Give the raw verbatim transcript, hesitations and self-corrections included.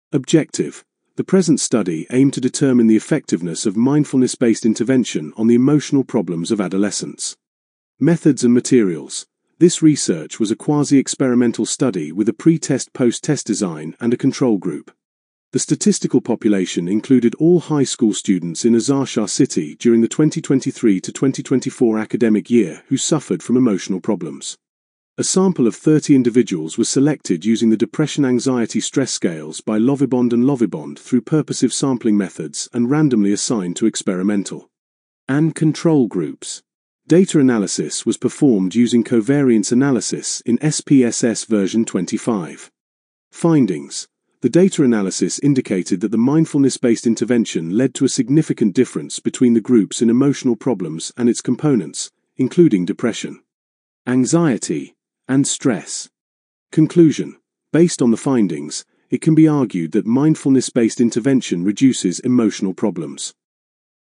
Objective. The present study aimed to determine the effectiveness of mindfulness-based intervention on the emotional problems of adolescents. Methods and materials. This research was a quasi-experimental study with a pre-test post-test design and a control group. The statistical population included all high school students in Azar City during the twenty twenty-three to twenty twenty-four academic year who suffered from emotional problems. A sample of thirty individuals was selected using the Depression-Anxiety Stress Scales by Lovibond and Lovibond through purposive sampling methods and randomly assigned to experimental and control groups. Data analysis was performed using covariance analysis in S P S S version twenty-five. Findings. The data analysis indicated that the mindfulness-based intervention led to a significant difference between the groups in emotional problems and its components, including depression, anxiety, and stress. Conclusion. Based on the findings, it can be argued that mindfulness-based intervention reduces emotional problems.